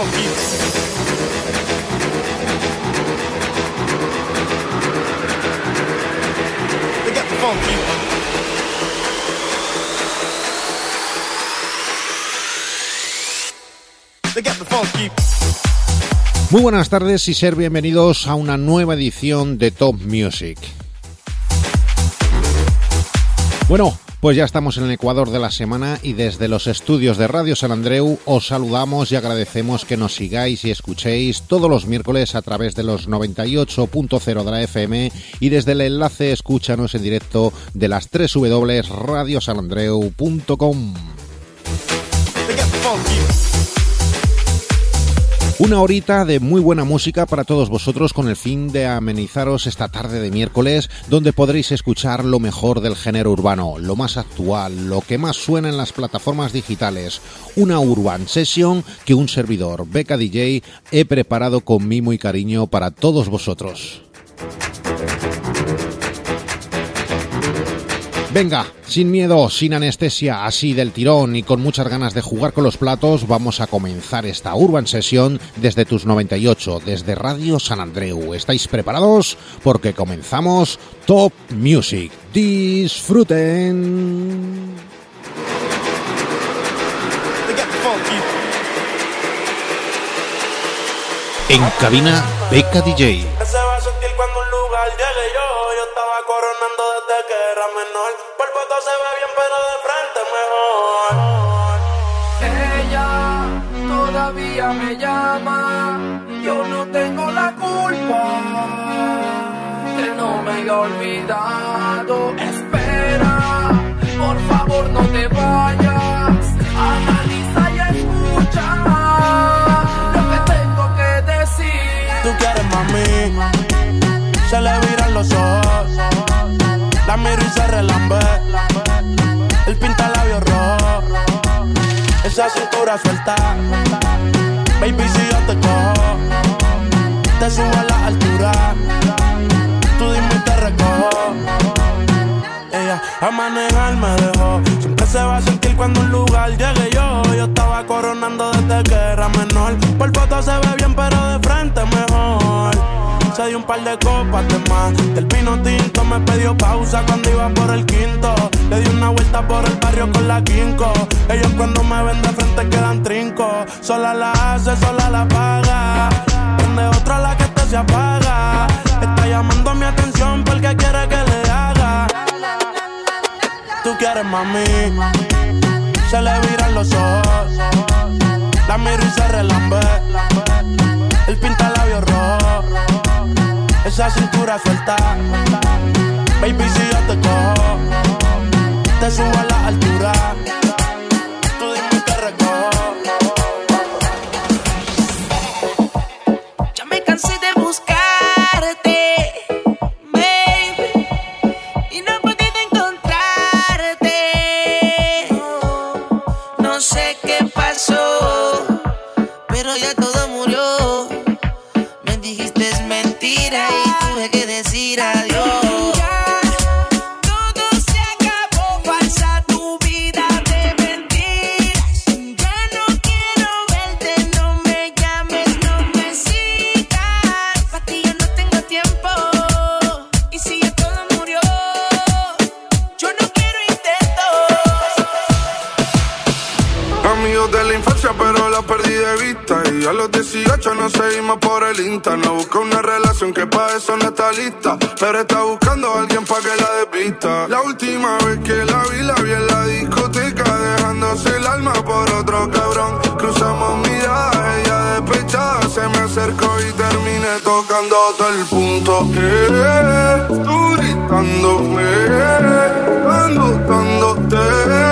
funky. They got the funky. They got the funky. Muy buenas tardes y ser bienvenidos a una nueva edición de Top Music. Bueno, pues ya estamos en el Ecuador de la semana y desde los estudios de Radio San Andreu os saludamos y agradecemos que nos sigáis y escuchéis todos los miércoles a través de los 98.0 de la FM y desde el enlace escúchanos en directo de las www.radiosanandreu.com. Una horita de muy buena música para todos vosotros con el fin de amenizaros esta tarde de miércoles, donde podréis escuchar lo mejor del género urbano, lo más actual, lo que más suena en las plataformas digitales. Una Urban Session que un servidor, Beca DJ, he preparado con mimo y cariño para todos vosotros. Venga, sin miedo, sin anestesia, así del tirón y con muchas ganas de jugar con los platos, vamos a comenzar esta Urban Session desde tus 98, desde Radio San Andreu. ¿Estáis preparados? Porque comenzamos Top Music. ¡Disfruten! En cabina, Beca DJ. Coronando desde que era menor. Por foto se ve bien, pero de frente mejor. Ella todavía me llama. Yo no tengo la culpa que no me haya olvidado. Espera, por favor no te vayas. Analiza y escucha lo que tengo que decir. Tú quieres, mami, se le viran los ojos. La miro y se relambe. El pinta labios rojo. Esa cintura suelta. Baby, si yo te cojo, te subo a la altura. Tú dime y te recojo. Ella a manejar me dejó. Siempre se va a sentir cuando un lugar llegue yo. Yo estaba coronando desde que era menor. Por foto se ve bien, pero de frente mejor. Se dio un par de copas de más. Del vino tinto me pidió pausa cuando iba por el quinto. Le di una vuelta por el barrio con la quinco. Ellos cuando me ven de frente quedan trinco. Sola la hace, sola la paga. Prende otra la que esta se apaga. Está llamando mi atención porque quiere que le haga. Tú quieres, mami, se le viran los ojos. La miro y se relambe. El pinta labios rojo. Esa cintura suelta. Baby, si yo te cojo, te subo a la altura. Tú dime y te recojo. Ya me cansé de buscarte, baby, y no he podido encontrarte. No sé qué pasó, pero ya todo murió. Me dijiste es mentira y tuve que decir adiós. Todo se acabó, falsa tu vida de mentiras. Ya no quiero verte, no me llames, no me sigas. Pa' ti yo no tengo tiempo, y si ya todo murió, yo no quiero intentos. Amigos de la infancia, pero la perdí de vista. Y a los 18 nos seguimos por el Insta. No busca una relación que pa' eso no está lista, pero está buscando a alguien pa' que la despista. La última vez que la vi en la discoteca, dejándose el alma por otro cabrón. Cruzamos miradas, ella despechada se me acercó y terminé tocando todo el punto. Tú gritándome, gustándote,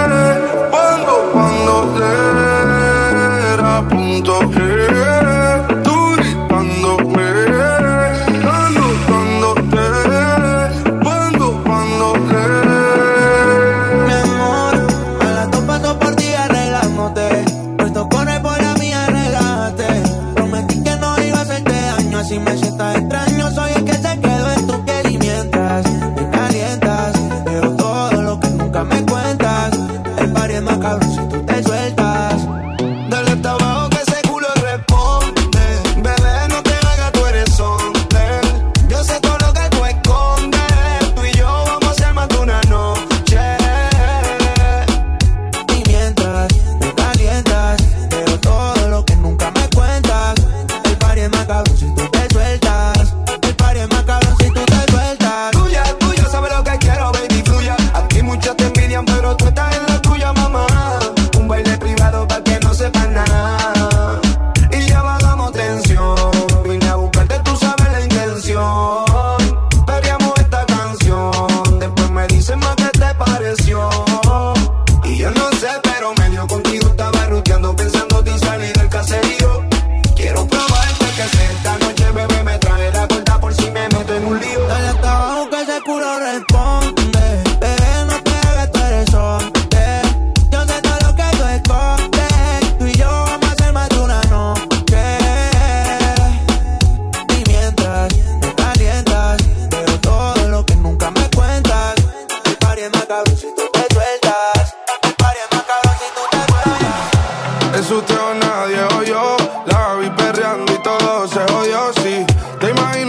cuando era a punto. Tú gritándome, gustándote, cuando Mi amor, a la topa por ti arreglándote. Puesto corre por la mía, relájate. Prometí que no iba a hacerte daño, así me sientas extraño. Soy el que se quedó en tu piel y mientras me calientas, pero todo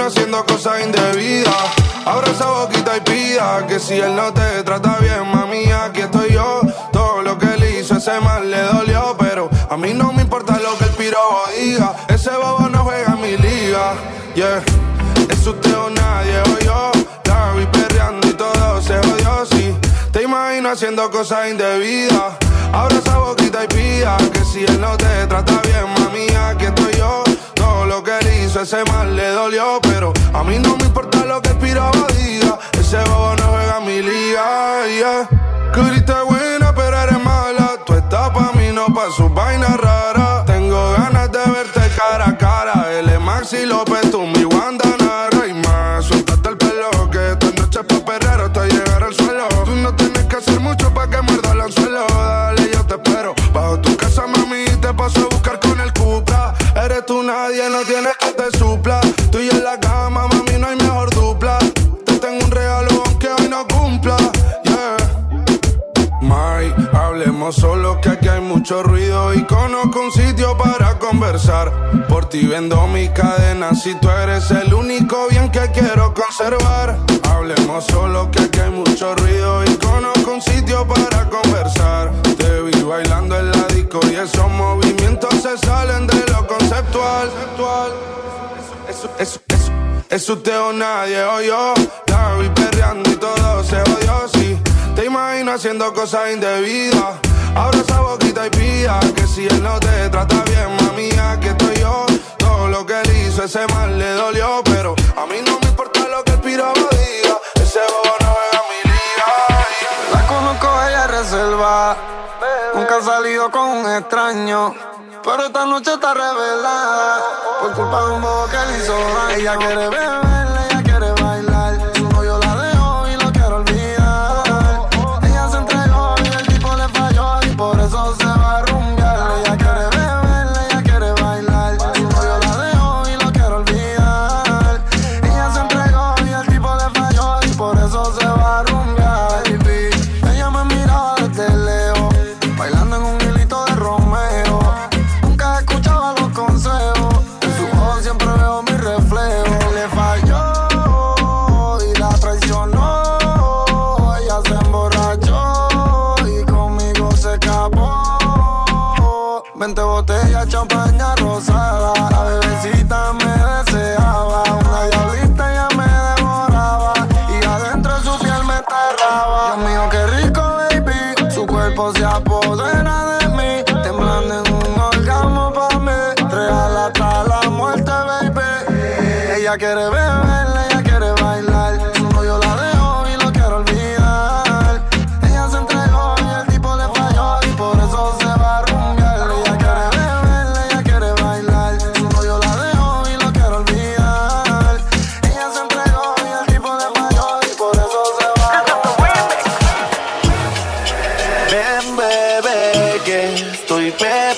haciendo cosas indebidas. Abra esa boquita y pida que si él no te trata bien, mami, aquí estoy yo. Todo lo que él hizo, ese mal le dolió, pero a mí no me importa lo que el pirobo diga. Ese bobo no juega en mi liga, yeah. Es usted o nadie o yo. La vi perreando y todo se jodió, sí. Te imagino haciendo cosas indebidas. Abra esa boquita y pida que si él no te trata bien, mami, aquí estoy yo. Todo lo que él hizo, ese mal le dolió, pero a mí no me importa lo que el pirobo diga. Ese bobo no juega en mi liga, yeah. Curiste buena, pero eres mala. Tú estás pa' mí, no pa' sus vainas raras. Tengo ganas de verte cara a cara. Él es Maxi López, tú mi Guantanara y más. Suéltate el pelo, que esta noche es pa' perrero hasta llegar al suelo. Tú no tienes que hacer mucho pa' que muerda el anzuelo. Dale, yo te espero bajo tu casa, mami, te paso a buscar con el Cupra. Eres tú nadie, no tienes que te supla. Tú y en la cama, mami, no hay mejor dupla. Te tengo un regalo aunque hoy no cumpla, yeah. May, hablemos solo que aquí hay mucho ruido y conozco un sitio para conversar. Por ti vendo mi cadena si tú eres el único bien que quiero conservar. Hablemos solo que aquí hay mucho ruido y conozco un sitio para conversar. Te vi bailando en la disco y esos movimientos se salen de lo conceptual. Es usted o nadie o yo. La vi perreando y todo se jodió, sí. Te imagino haciendo cosas indebidas. Abra esa boquita y pida que si él no te trata bien, mami, aquí estoy yo. Todo lo que él hizo, ese mal le dolió, pero a mí no me importa lo que el pirobo diga. Ese bobo no juega mi liga, yeah. La conozco, ella es reserva. Nunca ha salido con un extraño, pero esta noche está revelada por culpa de un bobo que le hizo daño. Ella quiere beber, ella quiere bailar. Su novio la dejó y lo quiere olvidar. Ella se entregó y el tipo le falló y por eso se va a rumbear. Ella quiere beber, ella quiere bailar. Su novio la dejó y lo quiere olvidar. Ella se entregó y el tipo le falló y por eso se va a rumbear, baby. Ella me miraba desde lejos, bailando en un hilito de Romeo. Nunca escuchaba los consejos, en su voz siempre veo mi reflejo. Le falló y la traicionó. Ella se emborrachó y conmigo se escapó. 20 botellas, champaña rosada. La bebecita me deseaba. Una diablita ya me devoraba y adentro de su piel me enterraba. Dios mío, qué rico, baby. Su cuerpo se apodera de mí, temblando en un orgasmo pa' mí. Real hasta la muerte, baby. Ella quiere beber, ella quiere bailar. Su novio la dejó y lo quiere olvidar. Ella se entregó y el tipo le falló y por eso se va a rumbear. Ella quiere beber, ella quiere bailar. Su novio la dejó y lo quiere olvidar. Ella se entregó y el tipo le falló y por eso se va a rumbear. Ven, bebé, que estoy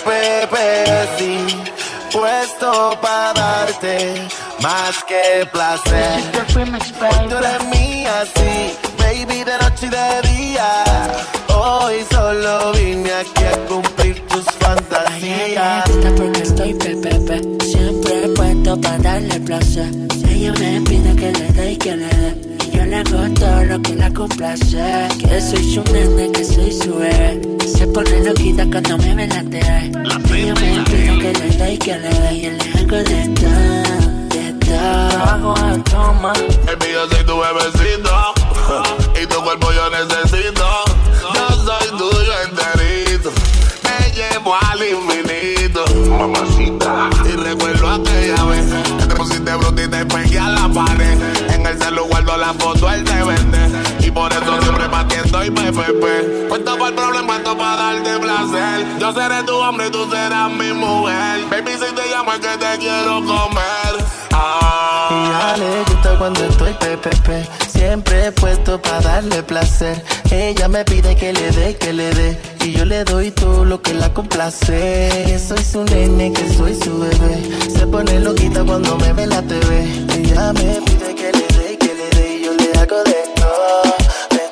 sí, puesto para darte más que placer. Tú eres mía, sí, baby, de noche y de día. Hoy solo vine aquí a cumplir tus fantasías. Porque estoy siempre puesto para darle placer. Ella me pide que le dé y que le dé, y yo le hago todo lo que la complace. Que soy su nene, que soy su bebé. Se pone loquita cuando me ve la TV. Ella me pide que le dé y que le dé, y yo le hago de todo. Trabajo a toma. Baby, yo soy tu bebecito y tu cuerpo yo necesito. Yo soy tuyo enterito, me llevo al infinito, mamacita. Y recuerdo aquella vez que te pusiste bruta y te pegué a la pared. En el celular guardo la foto, él te vende, y por eso siempre pa' ti estoy PPP. Puesto para el problema, esto para darte placer. Yo seré tu hombre y tú serás mi mujer. Baby, si te llamo es que te quiero comer. Y ya le gusta cuando estoy PPP, siempre puesto para darle placer. Ella me pide que le dé, y yo le doy todo lo que la complace. Que soy su nene, que soy su bebé. Se pone loquita cuando me ve la TV. Ella me pide que le dé, y yo le hago de todo, de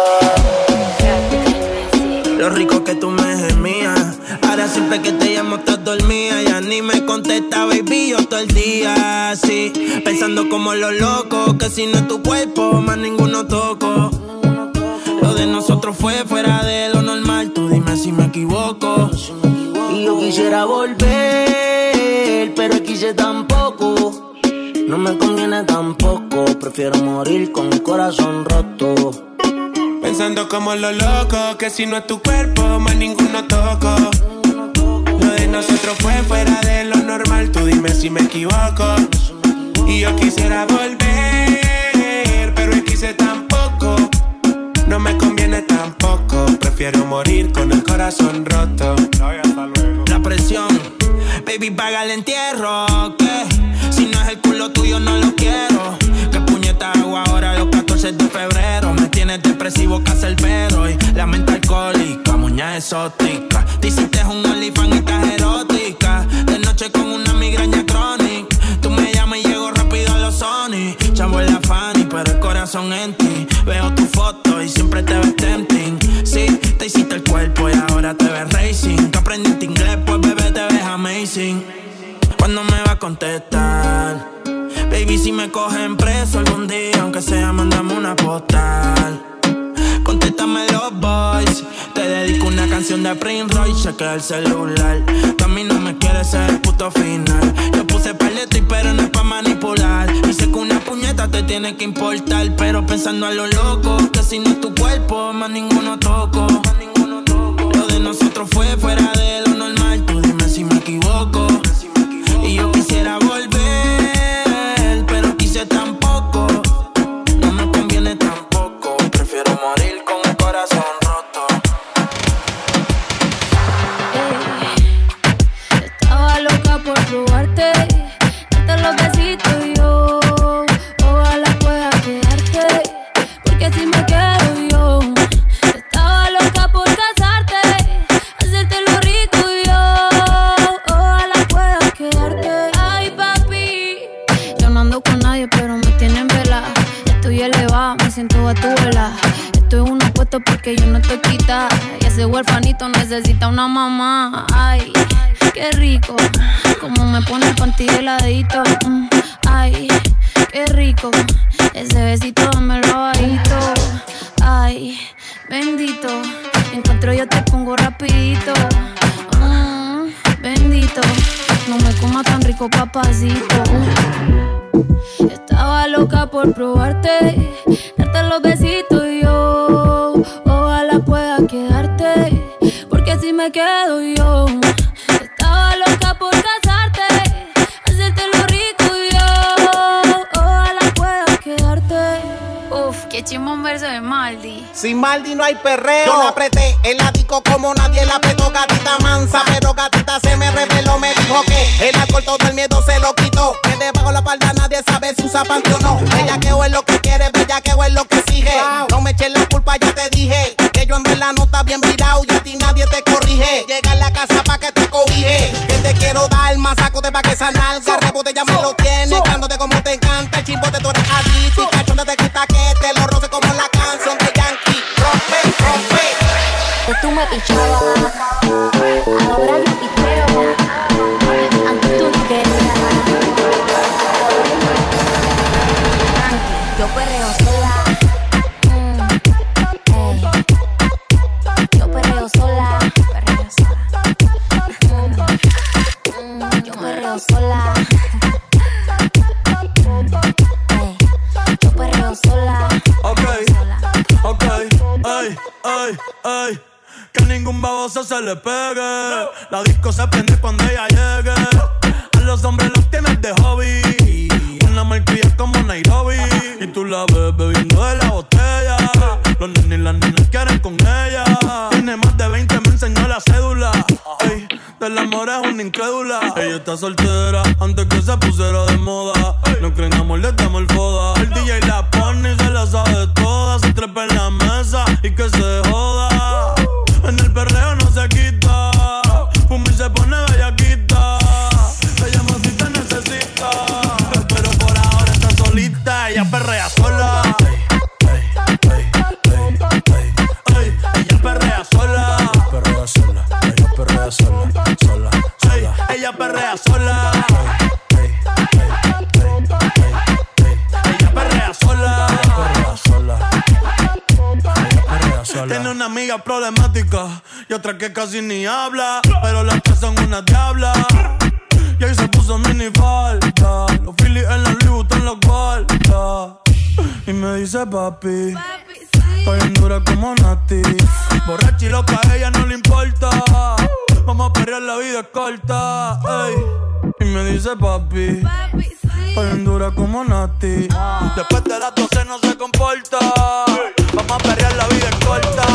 todo. Lo rico que tú me gemías. Ahora siempre que te llamo estás dormida. Ya ni me contesta, baby, yo todo el día así, pensando Pensando como los locos, que si no es tu cuerpo, más ninguno toco. Lo de nosotros fue fuera de lo normal, tú dime si me equivoco. Y yo quisiera volver, pero quise tampoco. No me conviene tampoco, prefiero morir con el corazón roto. Pensando como los locos, que si no es tu cuerpo, más ninguno toco. Lo de nosotros fue fuera de lo normal, tú dime si me equivoco. Y yo quisiera volver, pero quise tampoco. No me conviene tampoco, prefiero morir con el corazón roto. La presión, baby, paga el entierro, ¿qué? Si no es el culo tuyo no lo quiero. ¿Qué puñeta hago ahora los 14 de febrero? Me tienes depresivo casi el pedo y la mente alcohólica, muñeca exótica. Te hiciste un OnlyFans y estás erótica. De noche con una migraña crónica. Tú me llamas y llego rápido a los Sony. Chavo en la Fanny, pero el corazón en ti. Veo tu foto y siempre te ves tempting. Sí, te hiciste el cuerpo y ahora te ves racing. Que aprendiste inglés, pues bebé te ves amazing. ¿Cuándo me va a contestar? Baby, si me cogen preso algún día, aunque sea, mándame una postal. Contéstame los boys. Te dedico una canción de Prince Royce, chequea el celular. Tú a mí no me quieres ser el puto final. Yo puse paleto y pero no es pa' manipular. Y sé que una puñeta te tiene que importar, pero pensando a lo loco, que si no es tu cuerpo, más ninguno toco. Lo de nosotros fue fuera de lo normal, tú dime si me equivoco. Y yo quisiera volver, pero quise tampoco. No me conviene tampoco, prefiero morir con el corazón roto. Estaba loca por probarte, darte los besitos y yo ojalá pueda quedarte, porque si me quedo yo. Estaba loca por casarte, hacerte lo rico y yo ojalá pueda quedarte. Ay papi, yo no ando con nadie pero me tienen velada. Estoy elevada, me siento a tu vela. Estoy en uno puesto porque yo no estoy quitada. Y ese huerfanito necesita una mamá. Ay, qué rico, como me pone el panty heladito. Ay, qué rico, ese besito dámelo bajito. Ay, bendito, encuentro yo te pongo rapidito. Bendito, no me coma tan rico papacito. Estaba loca por probarte, darte los besitos y yo ojalá pueda quedarte, porque si me quedo yo. Estaba loca por casarte, hacerte lo rico y yo ojalá pueda quedarte. Uf, qué chimón verso de Maldi. Sin Maldi no hay perreo. Yo la apreté en la disco como nadie la apretó, gatita mansa. Pero gatita se me reveló, me dijo que el alcohol todo el miedo se lo quitó. Que debajo la palda nadie sabe si usa panty o no. Bellaqueo es lo que quiere, bellaqueo es lo que exige. No me eches la culpa, ya te dije que yo en verdad no está bien virado y a ti nadie te corrige. Llega a la casa pa' que te cobije, que te quiero dar más saco de pa' que esa nalga. Rebote ya me lo tienes, dándote como te encanta. El chimbote tú eres adicto y cachonda te quita que te lo roce como la canción de Yankee. Rompe, rompe. Pues tú me pichabas, ahora yo picheo. Antes tú no querías. Yo perreo sola. Yo perreo sola. Yo perreo sola. Yo perreo sola. Ok, ay, ay, ay. Que ningún baboso se le pegue. La disco se prende cuando ella llegue. A los hombres los tienes de hobby. Una marquilla como Nairobi. Y tú la ves bebiendo de la botella. Los nenes y las nenas quieren con ella. Tiene más de 20, me enseñó la cédula. Ey, del amor es una incrédula. Ella está soltera antes que se pusiera de moda. No creen amor, le damos el foda. El DJ la pone y se la sabe toda. Se trepa en la mesa y que se joda. En el perreo no se quita. Fumi se pone bellaquita. Ella más si te necesita. Pero por ahora está solita. Ella perrea sola. Ella perrea sola. Perrea sola. Ella perrea sola. Sola. Ella perrea sola. Ella tiene una amiga problemática y otra que casi ni habla, pero las tres son una diabla. Y ahí se puso mini falta, los Phillies en la Louis en los guarda. Y me dice papi, estoy en dura como Nati. Borracha y loca, a ella no le importa. Vamos a perrear, la vida es corta. Ey. Y me dice papi, estoy en dura como Nati. Después de las 12 no se comporta. Vamos a perrear, la vida es corta.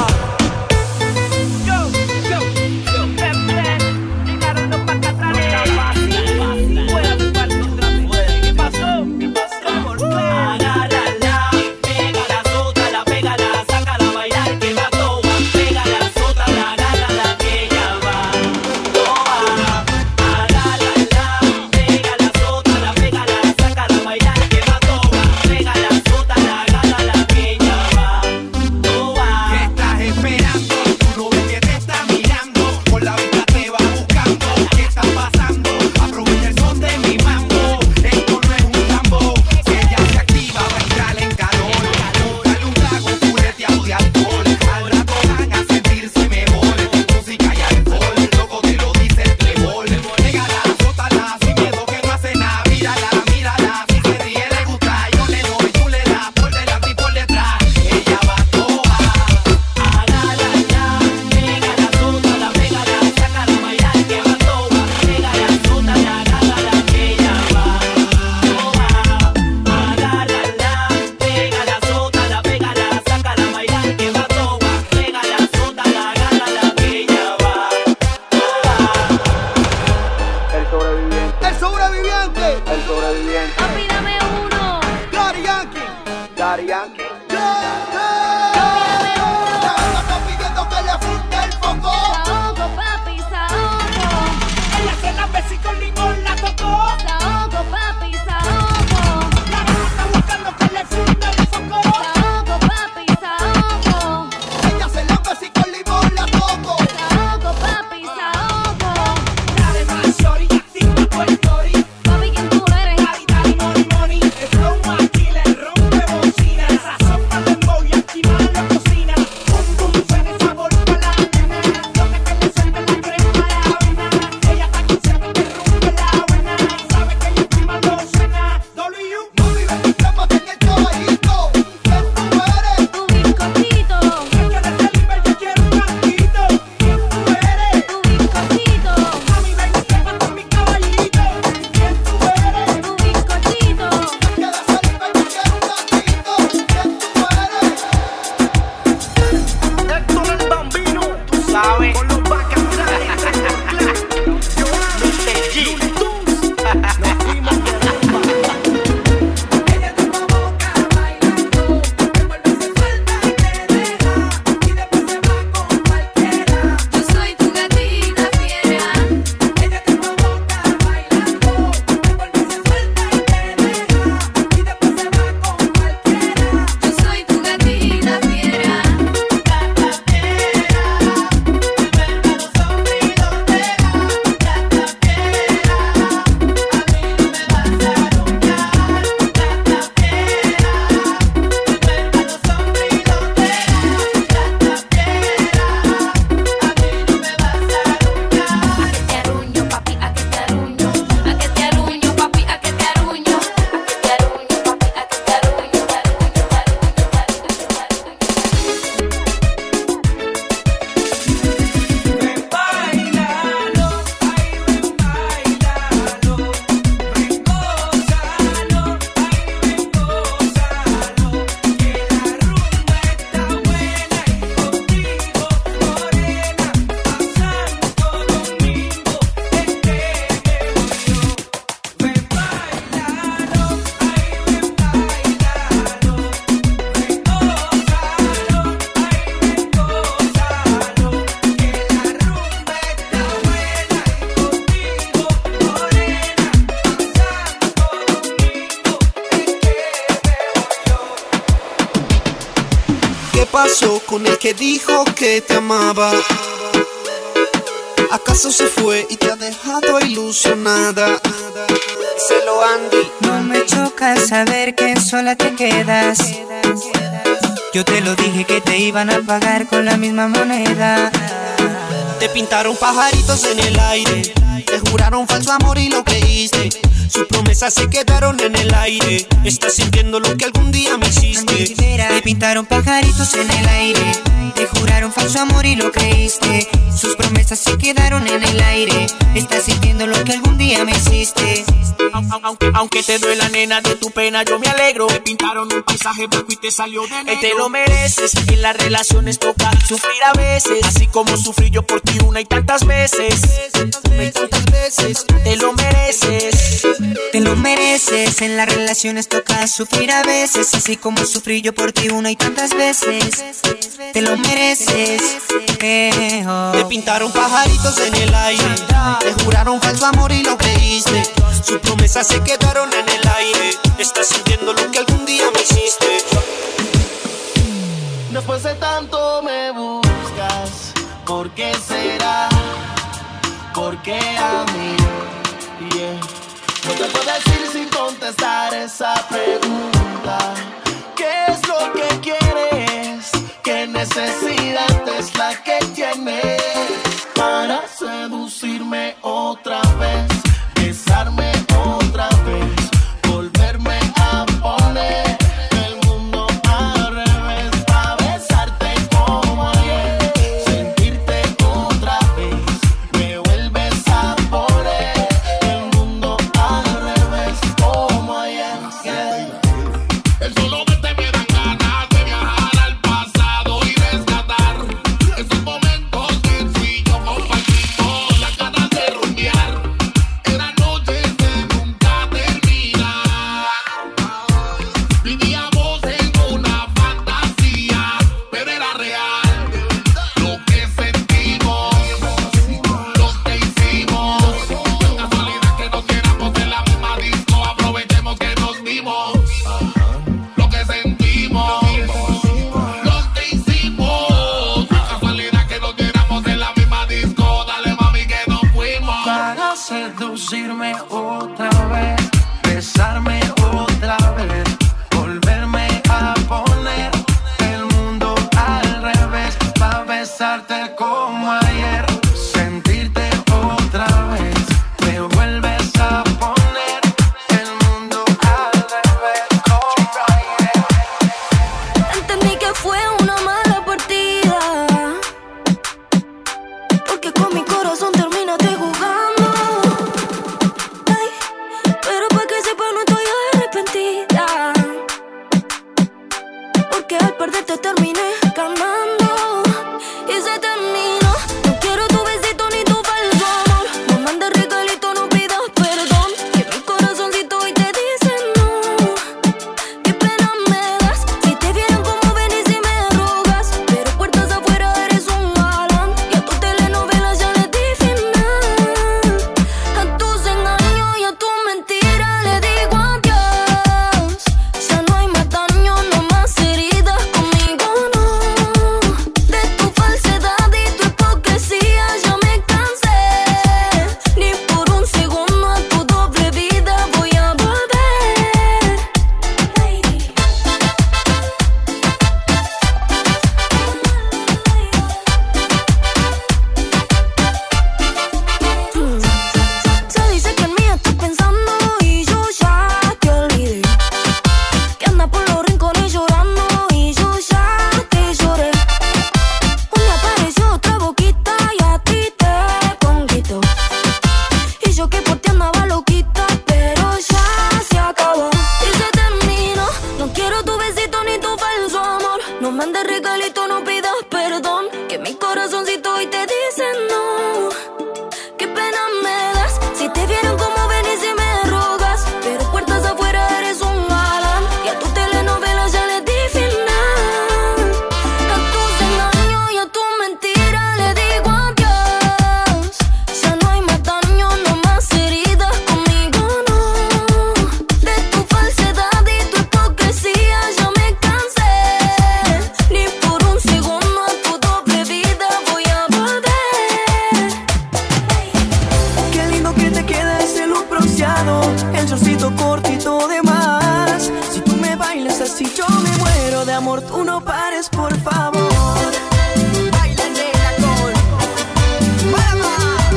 pasó con el que dijo que te amaba? ¿Acaso se fue y te ha dejado ilusionada? Díselo, Andy. No me choca saber que sola te quedas. Yo te lo dije que te iban a pagar con la misma moneda. Te pintaron pajaritos en el aire, te juraron falso amor y lo creíste. Sus promesas se quedaron en el aire. Estás sintiendo lo que algún día me hiciste. Te pintaron pajaritos en el aire, te juraron falso amor y lo creíste. Sus promesas se quedaron en el aire. Estás sintiendo lo que algún día me hiciste. Aunque te duela, nena, de tu pena yo me alegro. Te pintaron un paisaje blanco y te salió de negro. Te lo mereces, en las relaciones toca sufrir a veces, así como sufrí yo por ti una y tantas veces. Una y tantas veces. Te lo mereces. Te lo mereces, en las relaciones toca sufrir a veces, así como sufrí yo por ti una y tantas veces. Te lo mereces. Te pintaron pajaritos en el aire, te juraron falso amor y lo creíste. Sus promesas se quedaron en el aire. Estás sintiendo lo que algún día me hiciste. Después de tanto me buscas, ¿por qué será? ¿Por qué a mí? Yeah. No te puedo decir sin contestar esa pregunta. ¿Qué es lo que quieres? ¿Qué necesidad es la que tienes para seducirme otra vez? Besarme otra vez, volverme a poner el mundo al revés, pa' besarte como ayer, sentirte otra vez, me vuelves a poner el mundo al revés como ayer. El solo verte me dan ganas de viajar al pasado y rescatar esos momentos que tú y yo compartimos, las ganas de rumbear. Eran noches de nunca terminar. Vivíamos en una fantasía, pero era real lo que sentimos, lo que hicimos. No es casualidad que nos quedamos en la misma disco. Aprovechemos que nos vimos. Lo que sentimos, lo que hicimos. No es casualidad que nos quedamos en la misma disco. Dale mami que nos fuimos. Para seducirme otra vez, besarme otra vez, volverme a poner el mundo al revés, pa' besarte como ayer, sentirte otra vez, me vuelves a poner el mundo al revés como ayer. Entendí que fue una mala partida, porque con mi corazón terminaste jugando. Ay, pero pa' que sepa no estoy arrepentida, porque al perderte terminé ganando. Y se terminó. No quiero tu besito ni tu falso amor. No mandes regalito, no pidas perdón, que mi corazoncito hoy te dice no. Qué pena me das si te vieran como venís y me rogas, pero puertas afuera eres un galán y a tu telenovela ya le di final. A tus engaños y a tu mentira le digo adiós. Ya no hay más daño, no más heridas, conmigo no. De tu falsedad y tu hipocresía ya me cansé. Ni por un segundo a tu doble vida voy a volver. Se dice que en mí estás pensando y yo ya te olvidé, que anda por los rincones llorando y yo ya te lloré. Un día apareció otra boquita y a ti te conquistó, y yo que por ti andaba loquita, pero ya se acabó. Y se terminó. No quiero tu besito ni tu falso amor. No mandes regalito, no pidas perdón, que mi corazoncito hoy te dice no. Qué pena me das si te vieran como venís y me rogas, pero puertas afuera eres un galán y a tu telenovela ya le di final. A tus engaños y a tu mentira le digo adiós. Ya no hay más daño, no más heridas, conmigo no. De tu falsedad y tu hipocresía ya me cansé. Ni por de amor, tú no pares, por favor. Baila negra con Panamá.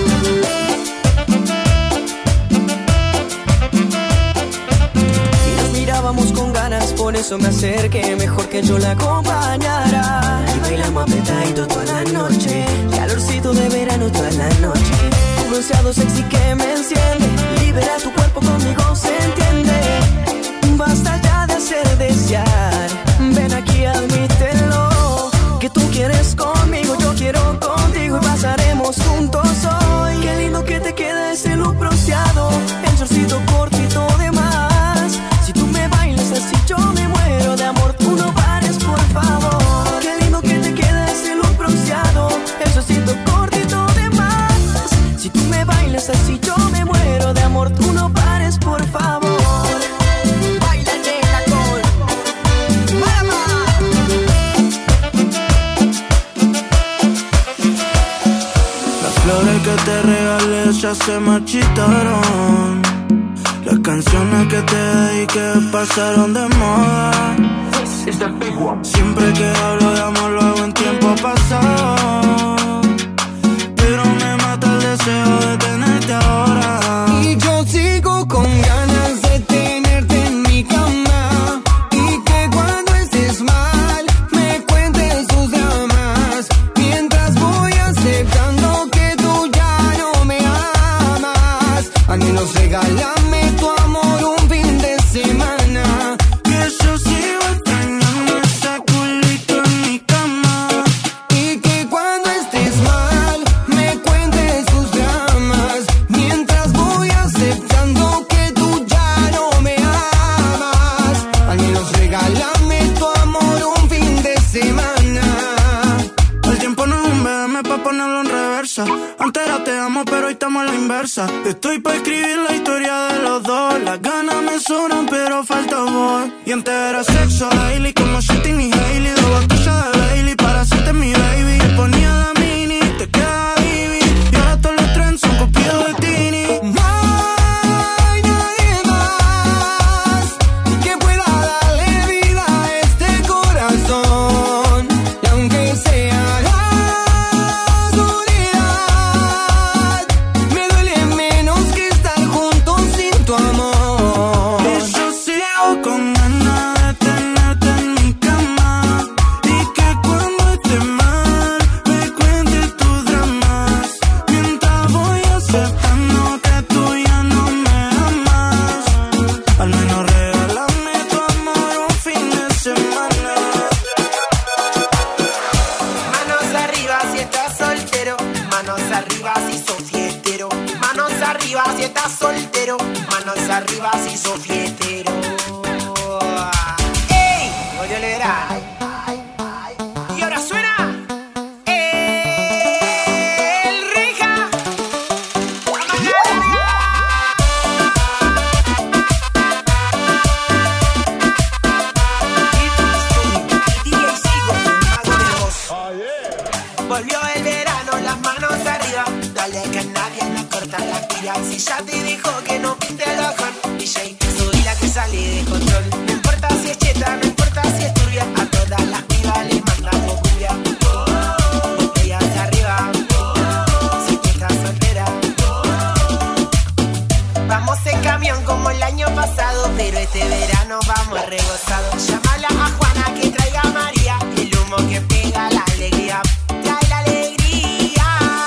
Y nos mirábamos con ganas, por eso me acerqué, mejor que yo la acompañara. Y bailamos apretadito toda la noche, calorcito de verano toda la noche. Un bronceado sexy que me enciende, libera tu cuerpo, conmigo se entiende. Basta ya de hacer desear, ven aquí, admítelo, que tú quieres conmigo, yo quiero contigo y pasaremos juntos hoy. Qué lindo que te queda ese look bronceado, el shortcito cortito de más. Si tú me bailas así yo me muero de amor, tú no pares, por favor. Qué lindo que te queda ese look bronceado, el shortcito cortito de más. Si tú me bailas así yo me muero de amor, tú no pares, por favor. Las flores que te regalé ya se marchitaron. Las canciones que te dediqué pasaron de moda. Siempre que hablo de amor lo hago en tiempo pasado, pero me mata el deseo de tenerte ahora. Y yo sigo con ganas de tenerte en mi cama, y que cuando estés mal me cuentes tus dramas, mientras voy aceptando que tú ya no me amas. Al menos regálame tu amor un fin de semana, que yo sigo extrañando ese culito en mi cama. y que cuando estés mal me cuentes tus dramas, mientras voy aceptando que tú ya no me amas. Al menos regálame tu amor un fin de semana. El tiempo no es un BM pa' ponerlo en reversa. Antes era te amo, pero hoy estamos a la inversa. Estoy pa' escribir la historia de los dos. Las ganas me sobran, pero falta voz. Y antes era sexo daily, como Shitty y Hailey. 2 botellas de Bailey para hacerte mi baby. Ponía la mini, te queda divi. Y ahora todos los trends son copiados de Tini. No hay nadie más que pueda darle vida a este corazón, y aunque sea la soledad, me duele menos que estar juntos sin tu amor. Y yo sigo con ganas de tenerte en mi cama, y que cuando esté mal me cuentes tus dramas, mientras voy aceptando que tú ya no me amas. Al menos regálame tu amor un fin de semana. Manos arriba si estás soltero, manos arriba si sos fiestero, manos arriba si estás soltero, manos arriba si sos fiestero. ¡Ey! Oye, le verá. Y ahora suena el Reja. Volvió el verano, las manos arriba. Dale que nadie nos corta la pila. Si ya te dijo que no pinte el ojón, DJ, subí la que sale de control. No importa si es cheta, no importa si es turbia, a todas las pibas les mandamos cumbia. Botellas de arriba, si tú estás soltera. Vamos en camión como el año pasado, pero este verano vamos regozados. Llámala a Juana que traiga a María, el humo que pega la alegría. Trae la alegría.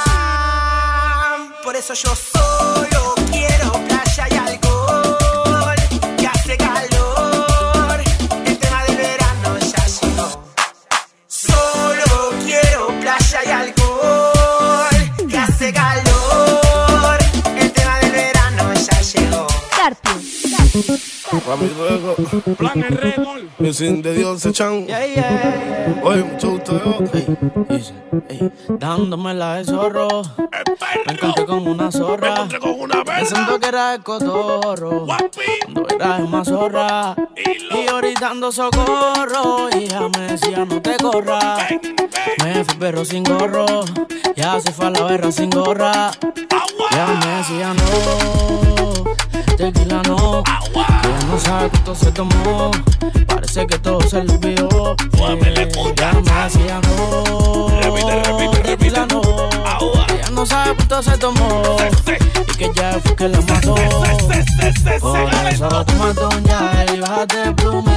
Por eso yo solo quiero playa y alcohol, que hace calor. El tema del verano ya llegó. Solo quiero playa y alcohol, que hace calor. El tema del verano ya llegó. Pa' mi luego, plan el rémol. Mi sin de Dios se echan. Oye, mucho gusto yo. Dándomela de zorro, me encontré con una zorra. Pensando que era el cotorro, cuando era el más zorra. Y ahorita ando socorro, y ella me decía no te corras. Me fui perro sin gorro, ya se fue a la berra sin gorra. Ya me decía no, tequila no, que ella no sabe cuánto se tomó. Parece Parece que todo se le olvidó. Llama que ya no. Repite. Ella no sabe cuánto se tomó. Y que ya fue que la mató. Por eso tómate un gel y bájate el plume.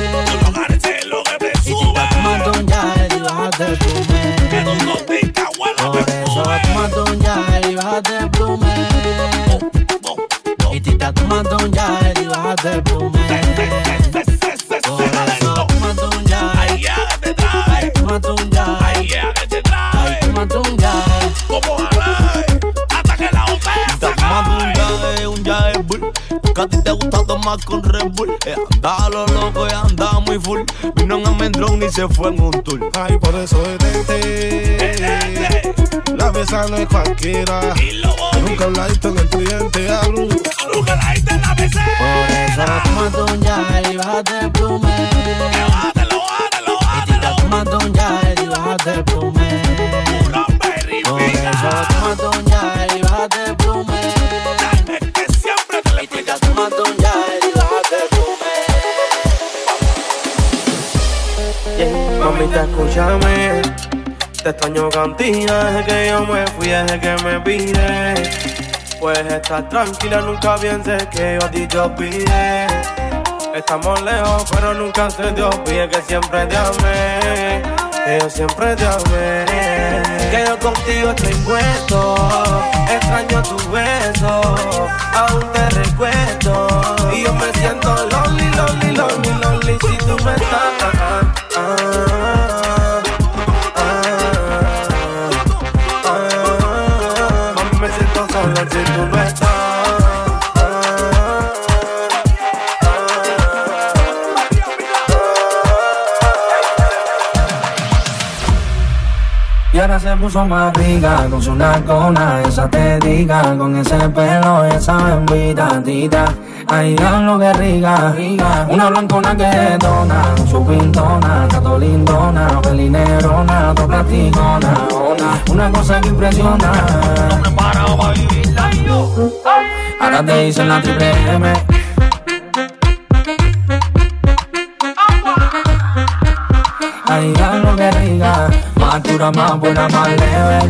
Y tita, tómate un gel y bájate el plume. Por eso tómate un gel y bájate el plume. Y tita, tómate un gel y bájate el plume. Por eso tómate un gel. Tómate un gel. Tómate un gel. Como jalar hasta que la botella se acabe. Un yae bull. Que a ti te gusta tomar con Red Bull. Andaba lo loco y andaba muy full. Vino en Almendrón y se fue en un tour. Ay, por eso detente. La besa no es cualquiera. Nunca la diste en el cliente. Nunca la diste en la BC. Por eso tómate un gel y bájate el plume. Bájatelo. Y tita, tómate un gel y bájate el plume. Por eso tómate un gel y bájate el plume. Que siempre te le explica. Tómate un gel y bájate el plume. Mamita, escúchame. Te extraño cantina desde que yo me fui, desde que me pide. Puedes estar tranquila, nunca pienses que yo a ti te olvidé. Estamos lejos, pero nunca se te olvide que siempre te amé. Que yo siempre te amé. Que yo contigo estoy puesto. Extraño tu beso, aún te recuerdo. Y yo me siento lonely si tú me estás. Mami, me siento solo si tú no estás. Y ahora se puso más rica, con su nalgona, esa te diga, con ese pelo, esa bembita tita. Ay, lo que rica, una blancona que detona, con su pintona, tato lindona, pelinerona, to platicona, una cosa que impresiona. No me paro pa' vivirla y yo. Ahora te dicen la triple M. Ay, lo que rica, más dura, más buena, más leve.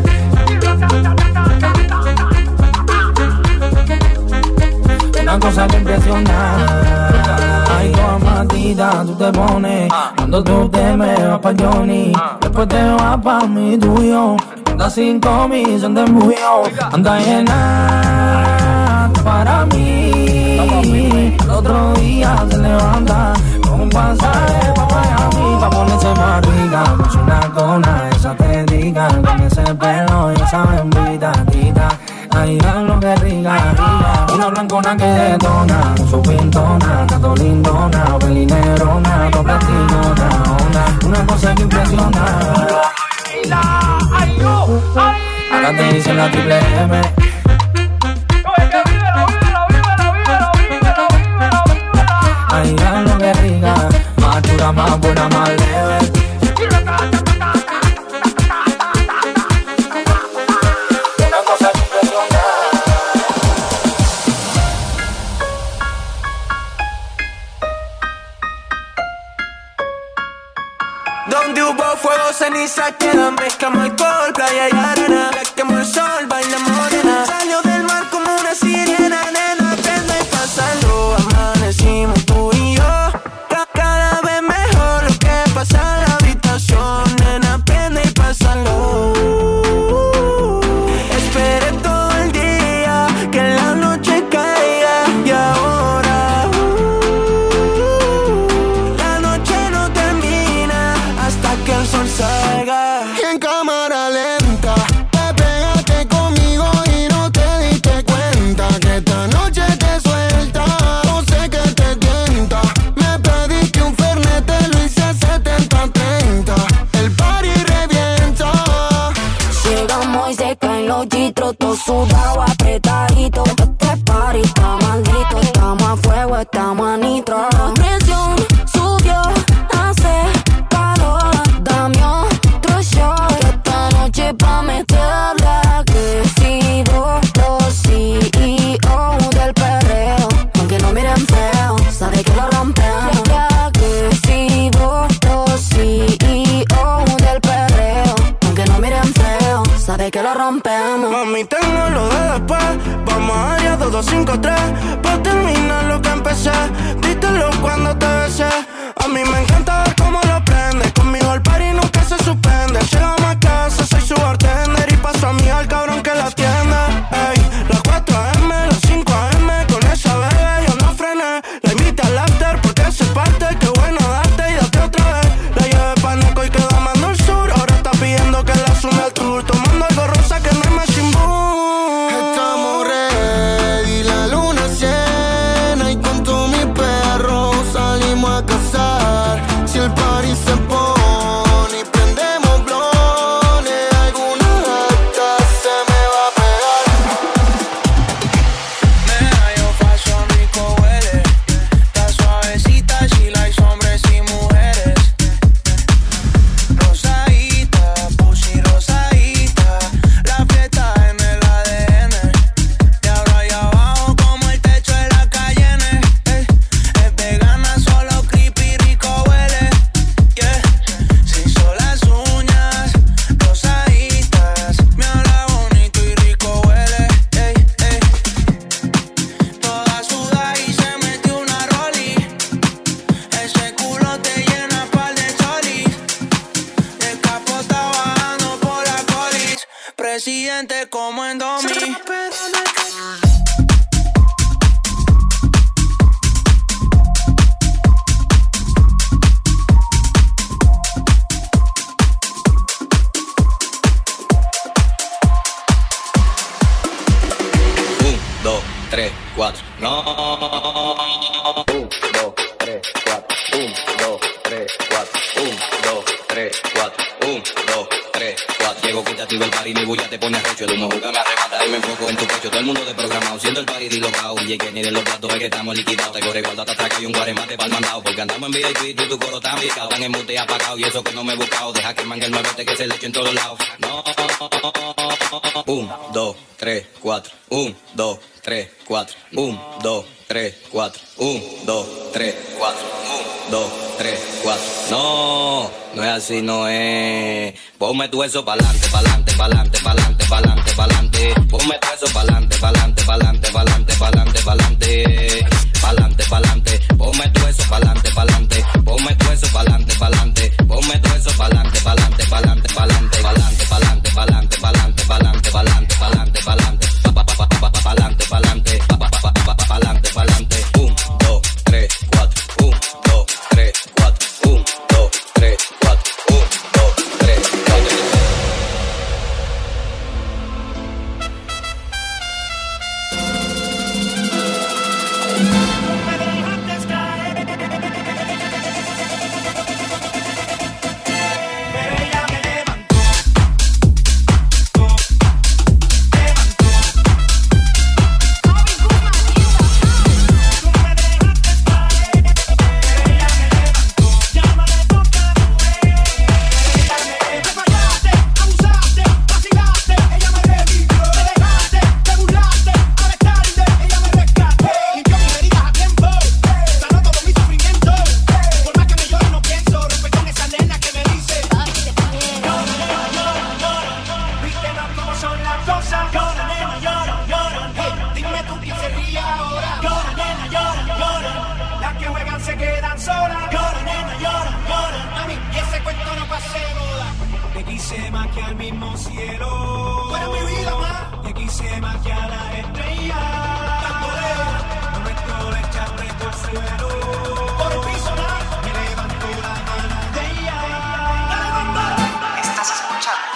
Una cosa que impresiona. Ay, toda matita tú te pones cuando tú te me vas pa' Johnny. Después te vas pa' mi tuyo. Anda 5 millones de embullo. Anda llena para mí. El otro día se levanta con un pasaje pa' Miami, pa' ponerse más rica. Con su nalgona, esa te diga, con ese pelo y esa bembita tita. Ay, lo que rica, una blancona que detona, con su pintona, tato lindona, pelinerona, to platinona, una cosa que impresiona. Ahora te dicen la triple M. Ay, lo que rica, más dura, más buena, más leve. Una cosa que impresiona. Donde hubo fuego, ceniza quedan. Mezclamos alcohol, playa y arena. La quemó el sol, baila morena. Salió del mar como una sirena. Nena, prende y pásalo. Amanecimos tú y yo. Cada vez mejor lo que pasa en la habitación. Nena, prende y pásalo. Esperé todo el día que la noche caiga. Y ahora la noche no termina hasta que el sol salga. En cámara lenta, te pegaste conmigo y no te di lo rompemos. Mami, tengo lo de después. Vamos a área 2253 pa' terminar lo que empecé. Dítelo cuando te besé. A mí me encanta ver cómo lo prende. Conmigo el party nunca se suspende. Llegamos a casa, soy su bartender. Y paso a mí al cabrón que la atiende. Ey, las 4 AM, las 5 AM. Con esa bebé yo no frené. La invité al after porque se parte. Qué bueno darte y date otra vez. La llevé pa' Neco y quedó amando el sur. Ahora está pidiendo que la sume al tour. Tomando algo rosa que no es más sin boom. Estamos ready, la luna llena. Y con todos mis perros salimos a cazar. Si el party se pone y prendemos blones, alguna gata se me va a pegar. Medallo fashion rico huele. Está suavecita, she likes hombres y mujeres. Rosadita, pussy rosadita. La fiesta en el ADN. De ahora y abajo como el techo de la Cayenne. Es vegana, solo creepy, rico huele. Yeah. Se hizo las uñas rosaditas. Me habla bonito y rico huele. Toda suda y se metió una roli. Ese culo te llena par de cholis. El capo está bajando por la colis. Presidente como en 2000. Un, dos, tres, cuatro. No. 1, 2, 3, 4. 1, 2, 3, 4. 1, 2, 3, 4. 1, 2, 3, 4. Llego quitativo el party, mi bulla te pone arrecho. El humo juca me arrebata y me enfoco en tu pecho. Todo el mundo desprogramado, siendo el party dislocado. Y que ni de los platos es que estamos liquidados. Te corre igual, hasta que hay un guaremate pa'l mandado. Porque andamos en VIP y tu coro tan picado. Tan en mute apagado y eso que no me he buscado. Deja que mangue el nuevete que se le eche en todos lados. No. 1, 2, 3, 4. 1, 2, 3, 4. 1, 2, 3, 4. 1, 2, 3, 4. 1, 2, 3, 4. No, no es así, no es. Ponme tu eso pa'lante, pa'lante, pa'lante, pa'lante, pa'lante, pa'lante. Ponme tu eso pa'lante, pa'lante, pa'lante, pa'lante, pa'lante, pa'lante. Pa'lante, pa'lante. Ponme tu eso pa'lante, pa'lante. Ponme tu eso pa'lante, pa'lante. Ponme tu eso pa'lante, pa'lante, pa'lante, pa'lante, pa'lante, pa'lante, pa'lante, pa'lante, pa'lante, pa'lante, pa'lante, pa'lante. Pa'lante, pa'lante, pa'lante, pa'lante. 1, 2, 3, 4. 1, 2, 3, 4. 1, 2, 3, 4. 1, 2, 3, 4. quise más que al mismo cielo. Tú eres mi vida más. Te quise más que a las estrellas. Tanto lejos, no me estoy echando por el suelo. Por el piso más, me levanto la mano de ella. Dale, mamá. Estás escuchando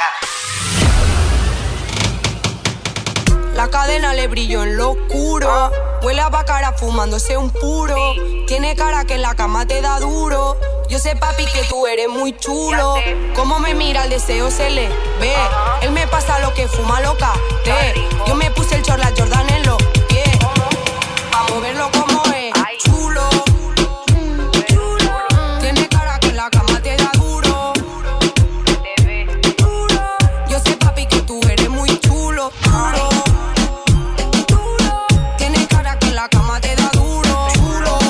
acá. La cadena le brilló en lo oscuro. Huele a bacara fumándose un puro. Tiene cara que en la cama te da duro. Yo sé, papi, que tú eres muy chulo. Cómo me mira, el deseo se le ve. Él me pasa lo que fuma loca. Yo me puse el short, la Jordan en los pies. Vamos a verlo como es. Chulo. Tiene cara que en la cama te da duro. Yo sé, papi, que tú eres muy chulo. Duro. Tiene cara que en la cama te da duro. Chulo.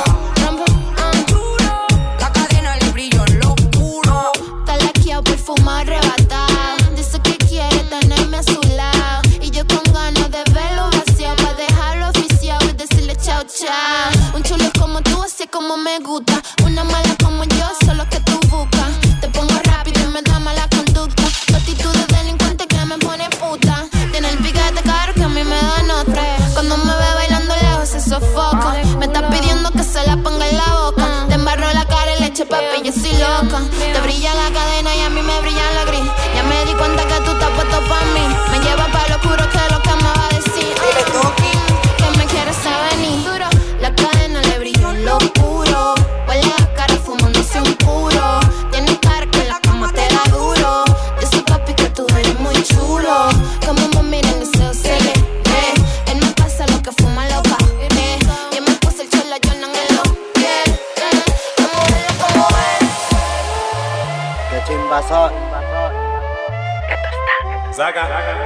La cadena le brilló en lo oscuro. Está laqueado por fumar arrebatada. Dice que quiere tenerme yo estoy loca. Te brilla la cadena y a mí me brilla la gris. Ya me di cuenta que tú estás puesto pa' mí. Me lleva pa' lo oscuro que es lo que me va a decir. Que me quieres saber ni duro. La cadena le brilla en lo oscuro. Huele la cara fumándose un puro. Tienes cara que la cama te da duro. Yo sé papi que tú eres muy chulo. Como me mira el deseo se le ve. Él me pasa lo que fuma loca. Yo me puse el cholo Jordan en los pies. Vamos a verlo como es. Qué chimba soy. Saca.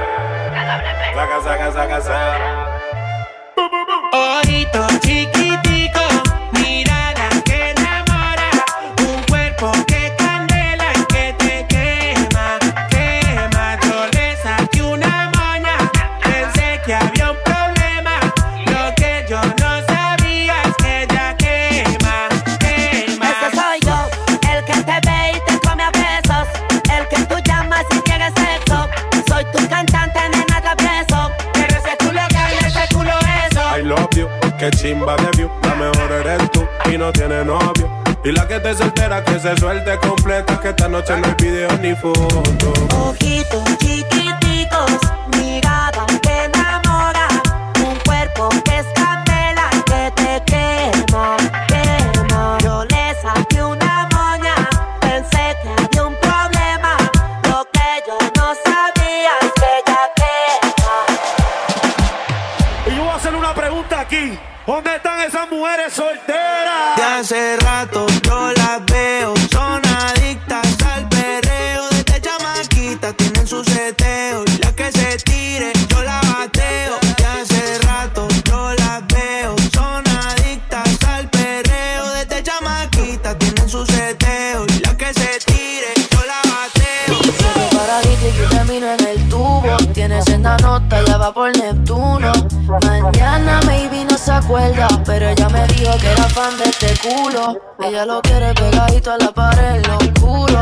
Saca. Ojito chiquitico, mirada que enamora, un cuerpo que candela y que te quema. Yo le saqué una moña, pensé que había un problema. Lo que yo no sabía es que ella quema. Ese soy yo, el que te ve y te come a besos, el que tú llamas y quieres sexo. Soy tu cantante, nena, te beso. Pero ese culo que ese culo eso. I love you, que chimba de view. La mejor eres tú y no tiene novio. Y la que te soltera que se suelte completa, que esta noche no hay video ni foto. Ojitos chiquiticos, mirada que enamora, un cuerpo que es candela que te quema. Yo le saqué una moña, pensé que había un problema. Lo que yo no sabía es que ella quema. Y yo voy a hacer una pregunta aquí. ¿Dónde están esas mujeres solteras? De hace rato yo las veo, son adictas al perreo. Desde chamaquita tienen su seteo, y la que se tire yo la bateo. De hace rato yo las veo, son adictas al perreo. Desde chamaquita tienen su seteo, y la que se tire yo la bateo. Se paradito y yo termino en el tubo. Tienes senda nota, ya va por Neptuno. Mañana maybe no se acuerda, pero ella me dijo que era fan de este culo. Ella lo quiere pegadito a la pared, en lo oscuro.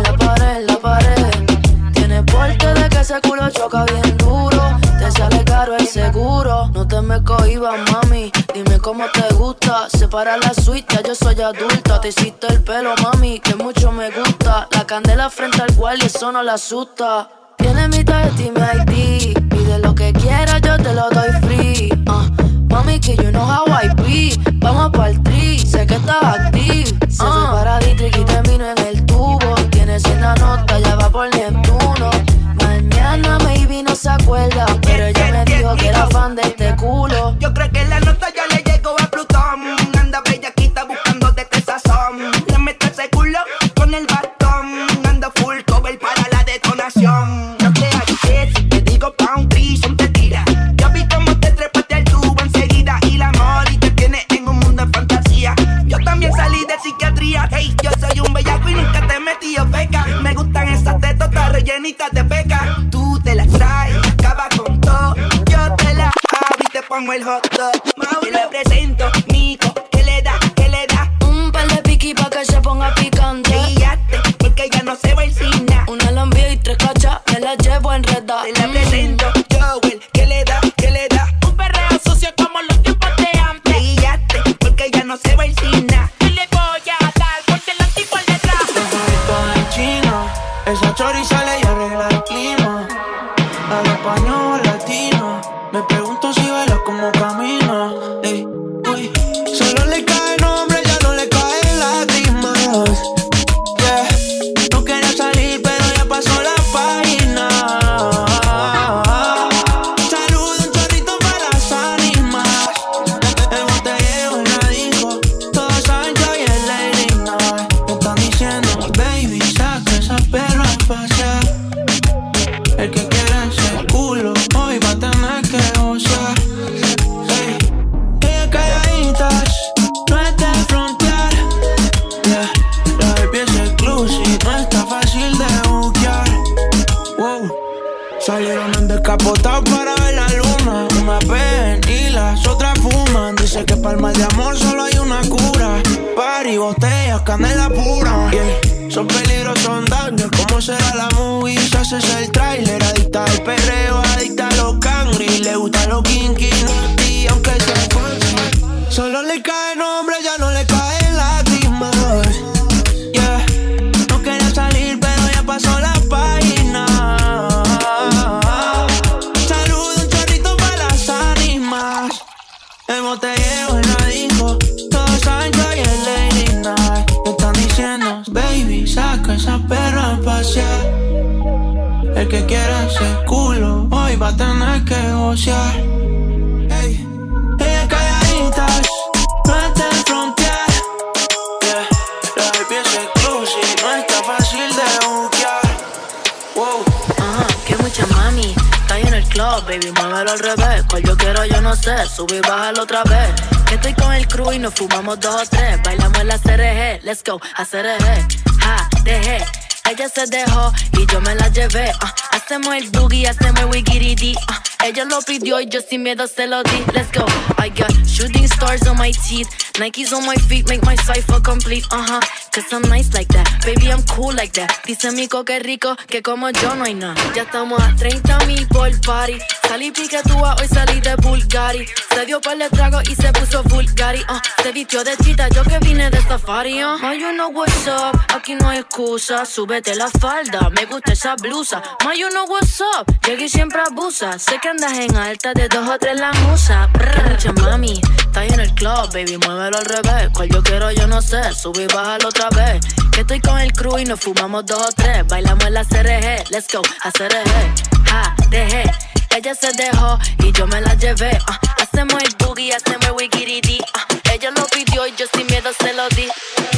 En la pared. Tiene porte de que ese culo choca bien duro. Te sale caro el seguro. No te me cohibas, mami. Dime cómo te gusta. Separa la suite, ya yo soy adulta. Te hiciste el pelo, mami, que mucho me gusta. La candela frente al guardia, eso no la asusta. Tiene mi tarjeta y mi ID. Pide lo que quieras, yo te lo doy free. Mami, que you know how I be. Vamos pa'l tri, sé que estás active. Se fue para Dietrich y termino en el tubo. Tiene senda nota, ya va por Neptuno. Mañana maybe no se acuerda, pero ella me dijo que era fan de este culo. Yo creo que la nota ya le llegó a Plutón. Anda bellaquita buscando de este sazón. Le meto ese culo con el bastón. Anda full cover para la detonación. No te agites, si te digo pa' un trison te tira. Yo vi cómo te trepaste al tubo enseguida. Y la mori te tiene en un mundo de fantasía. Yo también salí de psiquiatría. Hey, yo soy un bellaco y nunca te he metido feca. Me gustan esas tetotas rellenitas de peca. Tú te las traes, acaba con todo. Yo te la hago y te pongo el hot dog. Te lo presento, Nico, ¿qué le da? Un par de piqui pa' que se ponga picante. Guíate, porque ya no se va a encina. Una lambía y 3 cachas, me la llevo enredada. Te la presento, Joel, ¿qué le da? Un perreo sucio como los tiempos de antes. Guíate, porque ya no se va a encina. Y le voy a dar porque la tipo al detrás. Estoy en China, esa chori sale y arregla el clima. Habla español latino, me pregunto si baila como camina. Uy, solo le cae nombre, ya no le caen lágrimas. Yeah, no quería salir pero ya pasó la página. Saludo un chorrito para las ánimas. El botellero en la disco, todos saben que hoy es Lady Night. Me están diciendo, baby, saca esa perra a pasear. El que quiera ese culo, hoy va a tener que gozar. Hey, ellas calladitas, no es de frontear. Yeah, la baby es exclusive, no está fácil de buquear. Wow, salieron en descapotado para ver la luna. Una ven y las otras fuman. Dice que para el mal de amor solo hay una cura. Party, botellas, canela pura. Yeah, son peligros, son daños. ¿Cómo será la movie? Se hace el trailer. Adicta al perreo, adicta a los cangri. Le gustan los kinky, naughty, aunque sea fancy. Solo le cae nombre, ya no le caen lágrimas. Yeah, que esa perra pasea. El que quiera ese culo, hoy va a tener que gocear. Ey. Ella calladita, no está en frontear. Yeah. La baby es exclusive, no está fácil de buquear. Wow. Que mucha mami, está ahí en el club, baby, muévelo al revés. Cual yo quiero, yo no sé, sube y bájalo otra vez. Que estoy con el crew y nos fumamos 2 o 3. Bailamos en la CRG, let's go, a CRG. Ja, dejé. Ella se dejó y yo me la llevé. Hacemos el boogie, hacemos el wigiridi. Ella lo pidió y yo sin miedo se lo di. Let's go. I got shooting stars on my teeth, Nikes on my feet, make my cipher complete. Cause I'm nice like that, baby, I'm cool like that. Dice Mico que rico, que como yo no hay nada. Ya estamos a 30,000 por party. Salí piquetúa, hoy salí de Bulgari. Se dio par de trago y se puso Bulgari. Se vistió de chita, yo que vine de safari. Ma, you know what's up, aquí no hay excusa. Súbete la falda, me gusta esa blusa. Ma, you know what's up, llegué y siempre abusa. Sé que andas en alta, de 2 o 3 la musa. Que mucha mami, está ahí en el club, baby, muévelo al revés. Cual yo quiero, yo no sé, sube y bájalo otra vez. Que estoy con el crew y nos fumamos 2 o 3. Bailamos en la CRG, let's go, a CRG. Ja, dejé. Ella se dejó y yo me la llevé. Hacemos el boogie, hacemos el wigiridi. Ella lo pidió y yo sin miedo se lo di.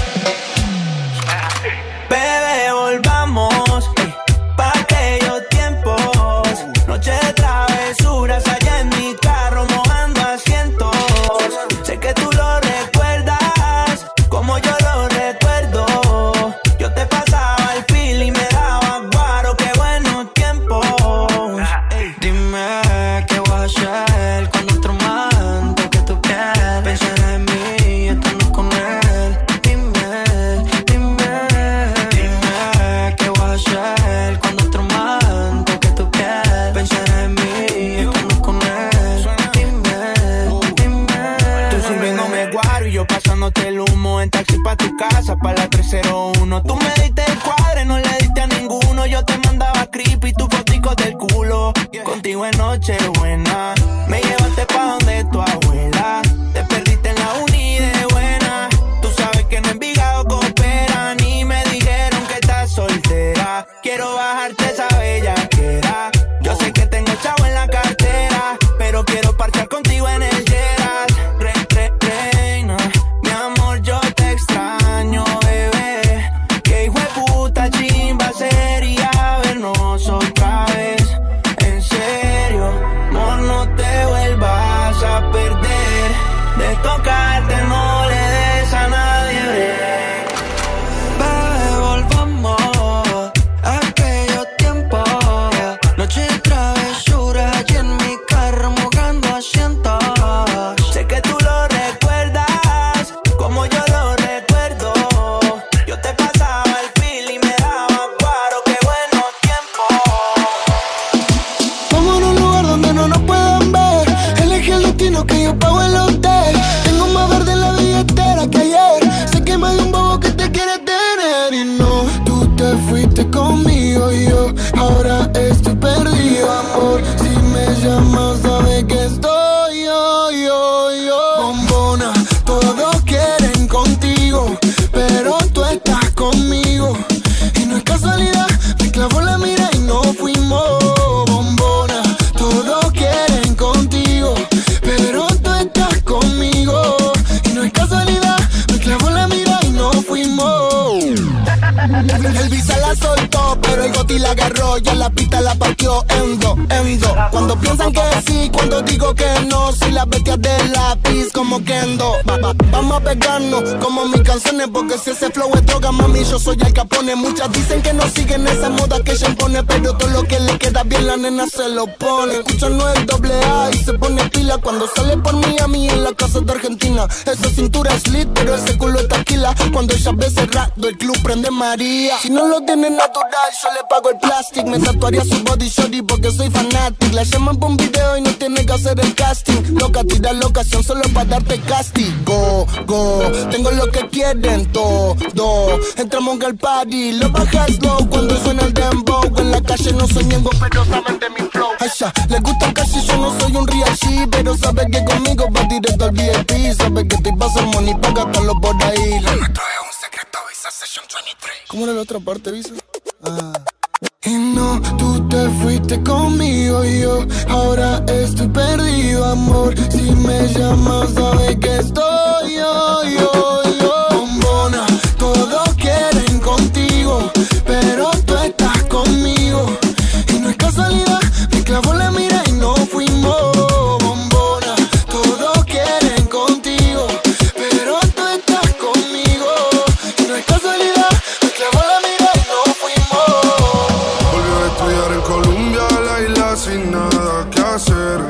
Bebé, volvamos pa' aquellos tiempos. Noche de travesuras allá en mi carro mojando asientos. Sé que tú lo recuerdas como yo lo recuerdo. Yo te pasaba el feel y me daba guaro. Qué buenos tiempos. Dime qué voy a hacer cuando otro man toque tu piel. Pensar en mí, estando con él. Dime qué voy a hacer cuando otro man toque tu piel. Pensar en mí, estando con él. Dime. Tú subiéndome guaro y yo pasándote el humo en taxi pa' tu casa, pa' la 301. Tú me diste el cuadre, no le diste a ninguno. Yo te mandaba creepy, tu fotico del culo. Contigo en noche buena, me llevaste pa' donde tu abuela. Te perdiste en la uni de buena. Tú sabes que en Envigado cooperan y me dijeron que estás soltera. Quiero bajarte esa bellaquera. Yo sé que tengo chavo en la cartera, pero quiero parchar contigo en el Geras. Reina, mi amor, yo te extraño, bebé. Que hijo de puta chimba sería vernos otra vez. En serio, amor, no te vuelvas a perder. De tocarte no le des a nadie, bebé, volvamos a aquellos tiempos. Noche de travesura allí en mi carro mojando asientos. Sé que tú lo recuerdas como yo lo recuerdo. Yo te pasaba el feel y me daba guaro. Qué buenos tiempos. Vamos a un lugar donde no nos puedan ver. Elegí el destino que yo pago el hotel. Tengo más verde en la billetera que ayer. Sé que me dio un bobo que te quiere tener. Y no, tú te fuiste conmigo y yo ahora estoy perdido. Amor, si me llamas sabes que estoy yo. Bombona, todos quieren contigo, pero tú estás conmigo. Y no es casualidad, me clavó la mira y no fuimos. Bombona, todos quieren contigo, pero tú estás conmigo. Y no es casualidad, me clavó la mira y no fuimos. El visa la soltó, pero el goti la agarró. Ya la pista la partió en dos. Cuando piensan que sí, cuando digo que no. Si las bestias de lápiz como Kendo. Vamos a pegarnos como mis canciones, porque si ese flow es droga, mami, yo soy el Capone. Muchas dicen que no siguen esa moda que ella impone, pero todo lo que le queda bien la nena se lo pone. Escucha no el AA y se pone pila cuando sale por Miami en la casa de Argentina. Esa cintura es lit, pero ese culo es taquila. Cuando ella ve cerrado el club prende María. Si no lo tiene natural, yo le pago el plastic. Me tatuaría su body shorty porque soy fanatic. La llaman por un video y no tiene que hacer el casting. Loca, tira la ocasión solo para darte castigo. Tengo lo que quieren todo. Entramos al party, lo bajas low cuando suena el dembow. En la calle no soy ñengo, pero saben de mi flow. Aisha, le gusta el cash y yo no soy un real G, pero sabe que conmigo va directo al VIP. Sabe que te pasa el money pa' gastarlo por ahí. Lo nuestro es un secreto y ¿Cómo era la otra parte, Visa? Y no, tú te fuiste conmigo y yo ahora estoy perdido, amor. Si me llamas, sabes que estoy yo. Bombona, todos quieren contigo, pero tú estás conmigo. Y no es casualidad, me clavó la mira y no fuimos. Bombona, todos quieren contigo, pero tú estás conmigo. Y no es casualidad, me clavó la mira y no fuimos. Volvió a estudiar en Colombia, la isla sin nada que hacer.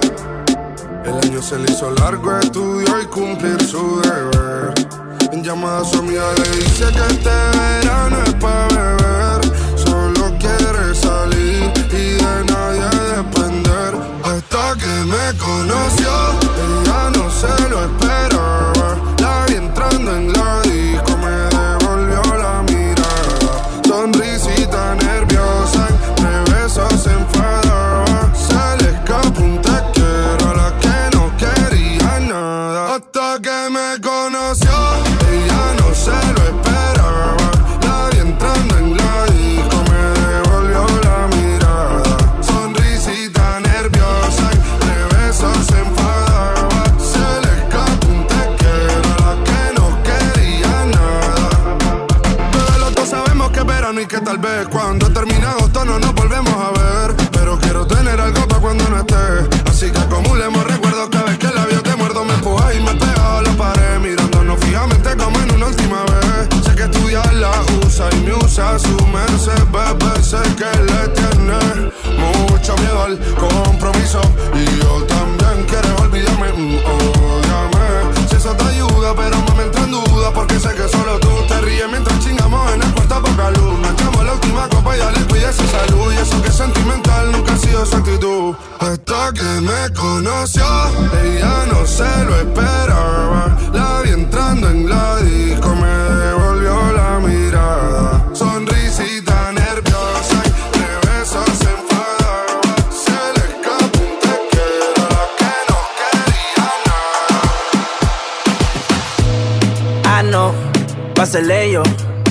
El año se le hizo largo, estudió y cumplir su deber. En llamada a su amiga le dice que este verano es pa' beber. Solo quiere salir y de nadie depender. Hasta que me conoció, ella no se lo esperaba. La vi entrando en la disco, me devolvió la mirada. Sonrisita nerviosa, entre besos se enfadaba. Se le escapó un te quiero a la que no quería nada. Hasta que me conoció, ella no se lo esperaba. La vi entrando en la disco, me devolvió la mirada. Sonrisita nerviosa, entre besos se enfadaba. Se le escapó un te quiero a la que no quería nada. Pero los dos sabemos que es verano y que tal vez cuando termine agosto no nos volvemos a ver. Pero quiero tener algo para cuando no esté. Así que acumulemos recuerdos, cada vez que el labio te muerdo me empuja y me pega a la pared. Mirándonos fijamente como en una última vez. Sé que estudiar la usa y me usa a su merced, bebé. Sé que le tiene mucho miedo al compromiso y yo también. Quieres olvidarme, ódiame. Si eso te ayuda, pero no me entra en duda, porque sé que solo tú te ríes mientras chingamos en el cuarto a poca luz. Nos echamos la última copa y ya le cuide su salud. Y eso que es sentimental nunca ha sido su actitud. Hasta que me conoció, ella no se lo esperaba. La vi entrando en la disco, me devolvió la mirada. Sonrisita nerviosa, entre besos se enfadaba. Se le escapó un te quiero a la que no quería nada. Ah, no, va a ser ello.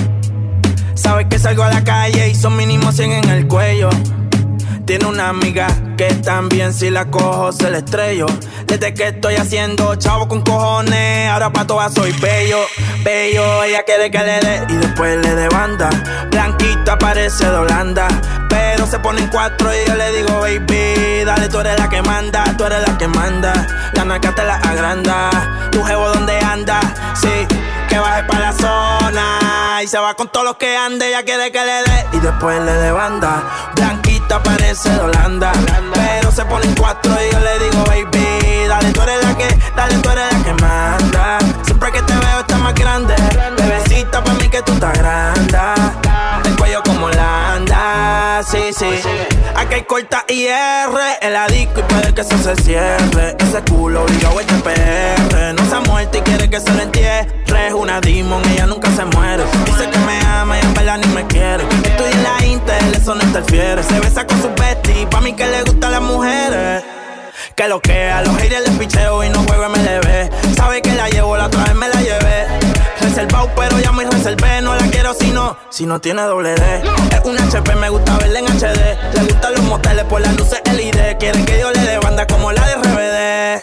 Sabes que salgo a la calle y son mínimo 100 en el cuello. Tiene una amiga que también si la cojo se la estrello. Desde que estoy haciendo chavo con cojones, ahora pa' todas soy bello. Ella quiere que le dé y después le dé banda. Blanquita parece de Holanda, pero se pone en 4 y yo le digo baby, dale, tú eres la que manda, tú eres la que manda. La naca te la agranda, tu jevo donde anda, sí, que baje pa' la zona y se va con todos los que ande. Ella quiere que le dé y después le dé banda. Blanquita parece de Holanda, pero se pone en 4 y yo le digo baby, dale, tú eres la que manda. Siempre que te veo estás más grande, bebecita pa' mí que tú estás grande. El cuello como Holanda, sí. Aquí hay corta IR en la disco y puede que eso se cierre. Ese culo obligado este PR, no se ha muerto y quiere que se lo entierre. Es una demon, ella nunca se muere. Dice que me ama y en verdad ni me quiere. Estoy en la Intel, eso no interfiere. Se besa con su bestie, pa' mí que le gustan las mujeres. Que lo que a los haters les picheo y no juego MLB. Sabe que la llevo, la otra vez me la llevé. Reservado pero ya me reservé. No la quiero si no tiene doble D. Es un HP, me gusta verla en HD. Le gustan los moteles por las luces LED. Quieren que yo le dé banda como la de RBD.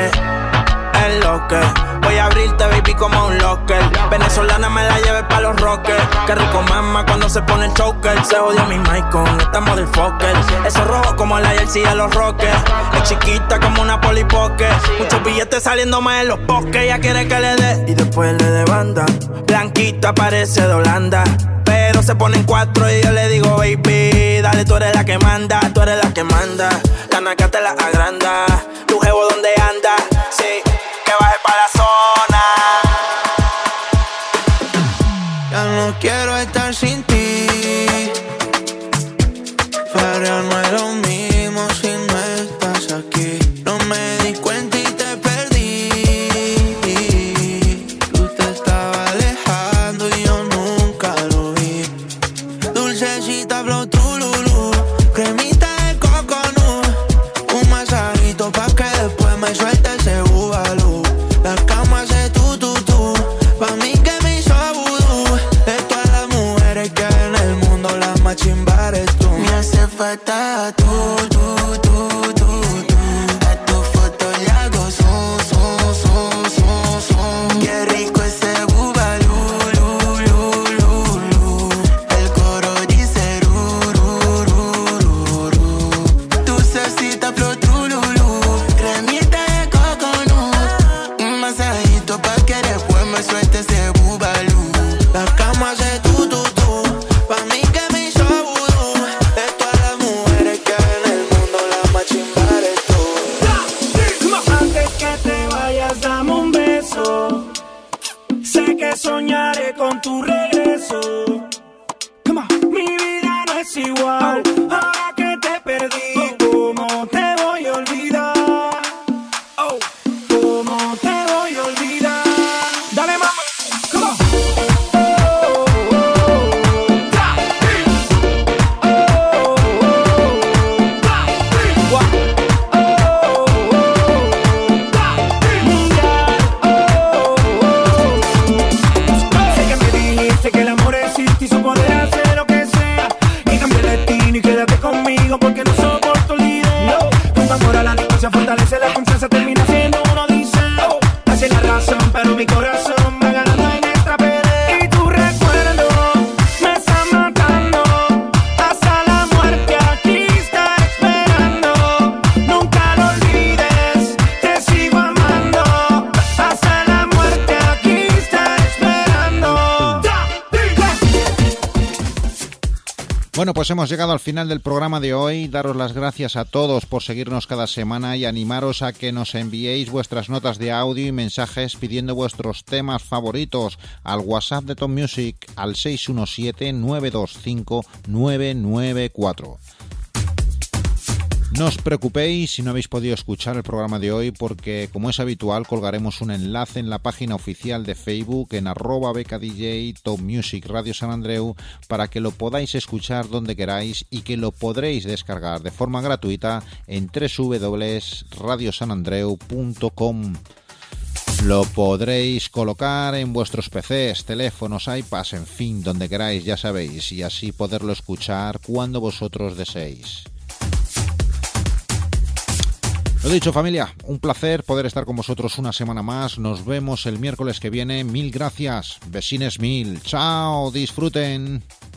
Es lo que voy a abrirte, baby, como un locker. Venezolana me la lleve pa' los rockers. Qué rico mama cuando se pone el choker. Se odia mi mic con esta motherfucker. Eso rojo como la jersey de los rockers. Es chiquita como una polipoque. Muchos billetes saliéndome en los bosques. Ella quiere que le dé y después le dé banda. Blanquita parece de Holanda, pero se pone en 4 y yo le digo baby, dale, tú eres la que manda, tú eres la que manda. La naca te la agranda, tu jevo donde anda, sí, que baje pa' la zona. Ya no quiero estar sin ti, pero no es lo mismo si no estás aquí. No me di cuenta y te perdí. Tú te estabas alejando y yo nunca lo vi. Dulcecita flow trululú, cremita de coconut, un masajito pa' que después me suelte ese bubalú. La cama hace tú, pa' mí que me hizo vudú. Esto Qué rico ese bubalú, el coro dice dulcecita flor trululú, cremita de coconut, un masajito pa' que después me suelte ese bubalú. La cama hace tu, pa' mí que me hizo vudú. De todas las mujeres que hay en el mundo, la más chimba eres tú. Antes que te vayas, dame un beso. Sé que soñaré con tu regreso. Mi vida no es igual ahora que te perdí. ¿Cómo te voy a olvidar? ¿Cómo te voy a olvidar? Dale, mama, come on. Sé que me dijiste que el amor existe y su poder hacer lo que sea. Y cambia el destino y quédate conmigo porque no soporto la idea. Con tu amor a la distancia fortalece la confianza, termina siendo uno dice. Así es la razón, pero mi corazón va ganando en esta pelea. Y tu recuerdo me está matando. Hasta la muerte aquí está esperando. Nunca lo olvides, te sigo amando. Hasta la muerte aquí está esperando. Bueno, pues hemos llegado al final del programa de hoy. Daros las gracias a todos por seguirnos cada semana y animaros a que nos enviéis vuestras notas de audio y mensajes pidiendo vuestros temas favoritos al WhatsApp de Top Music al 617-925-994. No os preocupéis si no habéis podido escuchar el programa de hoy porque, como es habitual, colgaremos un enlace en la página oficial de Facebook en @becadj Top Music Radio San Andreu para que lo podáis escuchar donde queráis y que lo podréis descargar de forma gratuita en www.radiosanandreu.com. Lo podréis colocar en vuestros PCs, teléfonos, iPads, en fin, donde queráis, ya sabéis, y así poderlo escuchar cuando vosotros deseéis. Lo dicho, familia, un placer poder estar con vosotros una semana más. Nos vemos el miércoles que viene. Mil gracias. Besines mil. Chao, disfruten.